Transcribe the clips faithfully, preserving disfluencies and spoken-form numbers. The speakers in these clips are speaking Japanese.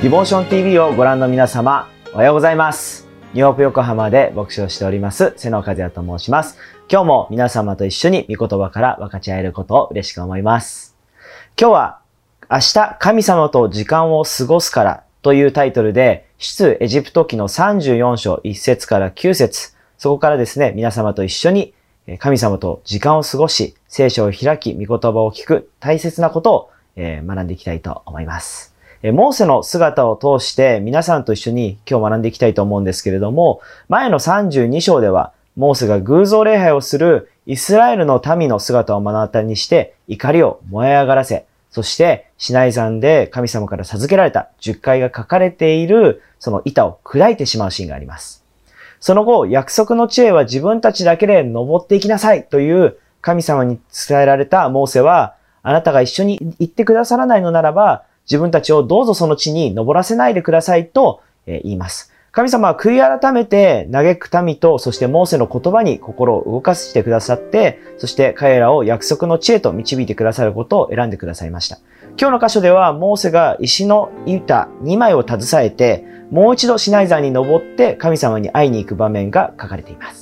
ディボーション ティービー をご覧の皆様、おはようございます。ニューホープ横浜で牧師をしております、瀬野和也と申します。今日も皆様と一緒に御言葉から分かち合えることを嬉しく思います。今日は、明日神様と時間を過ごすからというタイトルで、出エジプト記のさんじゅうよん章いち節からきゅう節、そこからですね、皆様と一緒に神様と時間を過ごし、聖書を開き、御言葉を聞く大切なことを学んでいきたいと思います。モーセの姿を通して皆さんと一緒に今日学んでいきたいと思うんですけれども、前のさんじゅうに章では、モーセが偶像礼拝をするイスラエルの民の姿を目の当たりにして怒りを燃え上がらせ、そしてシナイ山で神様から授けられたじゅっかいが書かれているその板を砕いてしまうシーンがあります。その後、約束の地へは自分たちだけで登っていきなさいという神様に伝えられたモーセは、あなたが一緒に行ってくださらないのならば、自分たちをどうぞその地に登らせないでくださいと言います。神様は悔い改めて嘆く民と、そしてモーセの言葉に心を動かしてくださって、そして彼らを約束の地へと導いてくださることを選んでくださいました。今日の箇所では、モーセが石の板にまいを携えて、もう一度シナイ山に登って神様に会いに行く場面が書かれています。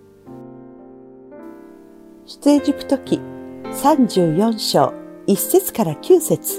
出エジプト記さんじゅうよん章いち節からきゅう節。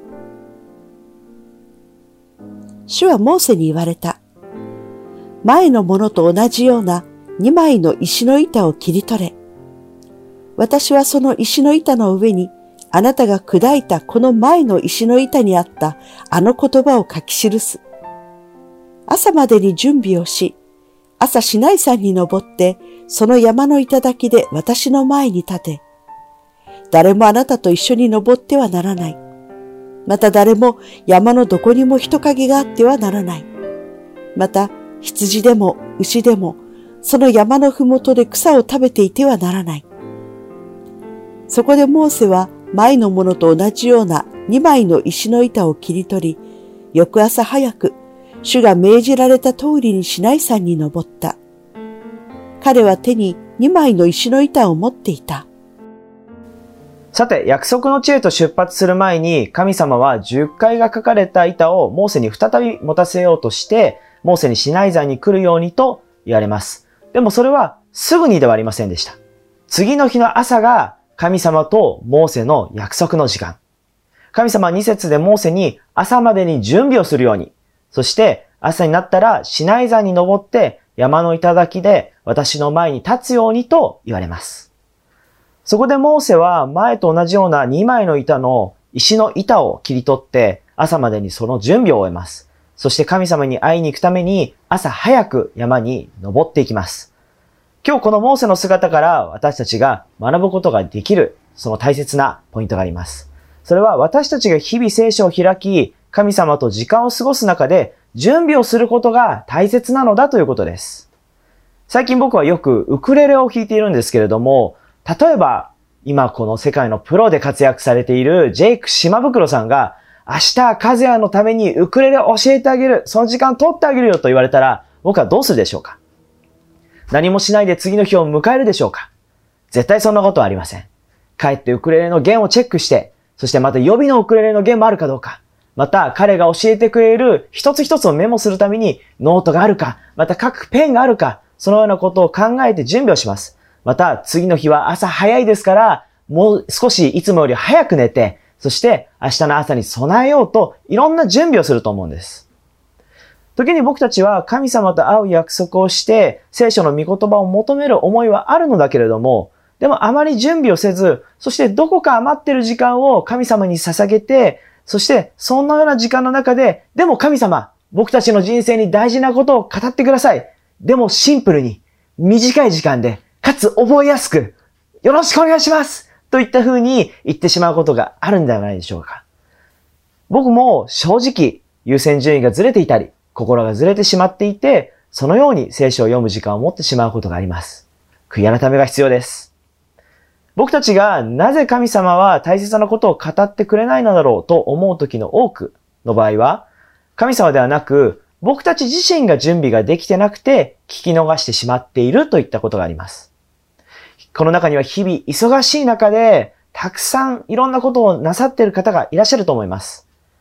主はモーセに言われた。前のものと同じようなにまいの石の板を切り取れ。私はその石の板の上にあなたが砕いたこの前の石の板にあったあの言葉を書き記す。朝までに準備をし、朝シナイ山に登ってその山の頂で私の前に立て。誰もあなたと一緒に登ってはならない。また誰も山のどこにも人影があってはならない。また羊でも牛でもその山のふもとで草を食べていてはならない。そこでモーセは前のものと同じようなにまいの石の板を切り取り、翌朝早く主が命じられた通りにシナイ山に登った。彼は手ににまいの石の板を持っていた。 さて、約束の地へと出発する前に、神様はじゅっかいが書かれた板をモーセに再び持たせようとして、モーセにシナイ山に来るようにと言われます。でもそれはすぐにではありませんでした。次の日の朝が神様とモーセの約束の時間。神様はに節でモーセに朝までに準備をするように、そして朝になったらシナイ山に登って山の頂で私の前に立つようにと言われます。そこでモーセは前と同じようなにまいの板の石の板を切り取って朝までにその準備を終えます。そして神様に会いに行くために朝早く山に登っていきます。今日このモーセの姿から私たちが学ぶことができるその大切なポイントがあります。それは私たちが日々聖書を開き、神様と時間を過ごす中で準備をすることが大切なのだということです。最近僕はよくウクレレを弾いているんですけれども、例えば今この世界のプロで活躍されているジェイク島袋さんが明日和也のためにウクレレを教えてあげる、その時間取ってあげるよと言われたら僕はどうするでしょうか？何もしないで次の日を迎えるでしょうか？絶対そんなことはありません。帰ってウクレレの弦をチェックして、そしてまた予備のウクレレの弦もあるかどうか、また彼が教えてくれる一つ一つをメモするためにノートがあるか、また書くペンがあるか、そのようなことを考えて準備をします。また次の日は朝早いですから、もう少しいつもより早く寝て、そして明日の朝に備えようといろんな準備をすると思うんです。時に僕たちは神様と会う約束をして聖書の御言葉を求める思いはあるのだけれども、でもあまり準備をせず、そしてどこか余っている時間を神様に捧げて、そしてそんなような時間の中で、でも神様、僕たちの人生に大事なことを語ってください。でもシンプルに短い時間で、かつ覚えやすく、よろしくお願いしますといった風に言ってしまうことがあるんではないでしょうか。僕も正直優先順位がずれていたり、心がずれてしまっていて、そのように聖書を読む時間を持ってしまうことがあります。悔い改めが必要です。僕たちがなぜ神様は大切なことを語ってくれないのだろうと思う時の多くの場合は、神様ではなく、僕たち自身が準備ができてなくて聞き逃してしまっているといったことがあります。この中には日々忙しい中でたくさんいろんなことをなさっている方がいらっしゃると思います。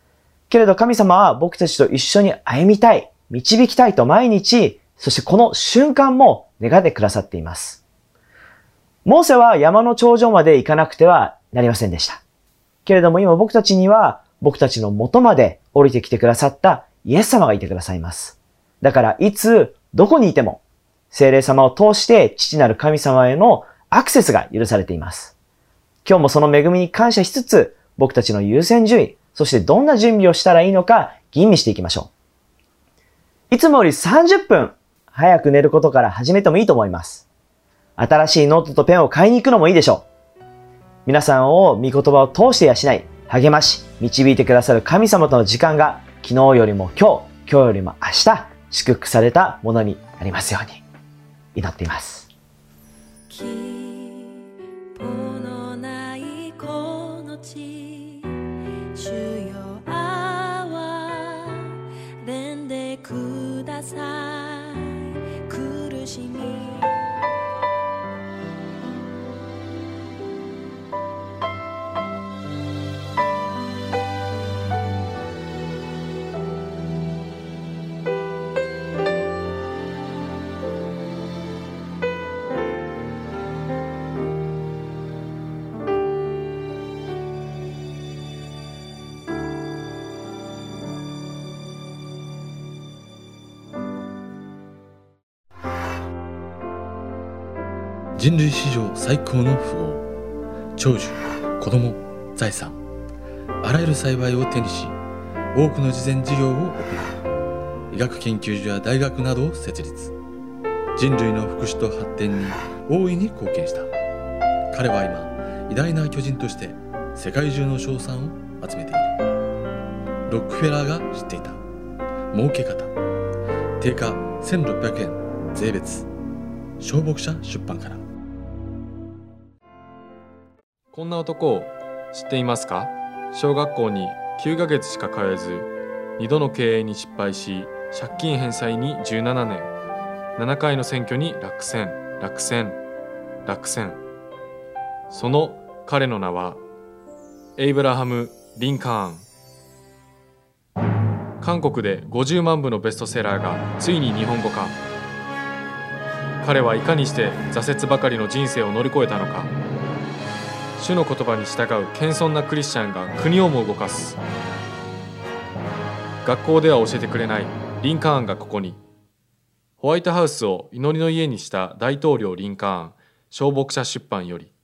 けれど神様は僕たちと一緒に歩みたい、導きたいと毎日、そしてこの瞬間も願ってくださっています。モーセは山の頂上まで行かなくてはなりませんでした。けれども今僕たちには僕たちの元まで降りてきてくださったイエス様がいてくださいます。だからいつどこにいても聖霊様を通して父なる神様へのアクセスが許されています。今日もその恵みに感謝しつつ僕たちの優先順位、そしてどんな準備をしたらいいのか吟味していきましょう。いつもよりさんじゅっぷん早く寝ることから始めてもいいと思います。新しいノートとペンを買いに行くのもいいでしょう。皆さんを御言葉を通して養い、励まし、導いてくださる神様との時間が昨日よりも今日、今日よりも明日、祝福されたものになりますように祈っています。 希望のないこの地、主よ憐れんでください。苦しみ人類史上最高の富豪、長寿、子供、財産、あらゆる幸いを手にし、多くの慈善事業を行い、医学研究所や大学などを設立。人類の福祉と発展に大いに貢献した。彼は今、偉大な巨人として世界中の称賛を集めている。ロックフェラーが知っていた儲け方。定価せんろっぴゃくえん税別。小牧者出版から。 こんな男を知っていますか？小学校にきゅうかげつしか通えず、にどの経営に失敗し、借金返済にじゅうななねん、ななかいの選挙に落選、落選、落選。その彼の名は、エイブラハム・リンカーン。韓国でごじゅうまんぶのベストセラーがついに日本語化。彼はいかにして挫折ばかりの人生を乗り越えたのか。主の言葉に従う謙遜なクリスチャンが国をも動かす。学校では教えてくれないリンカーンがここに。ホワイトハウスを祈りの家にした大統領リンカーン、小牧者出版より。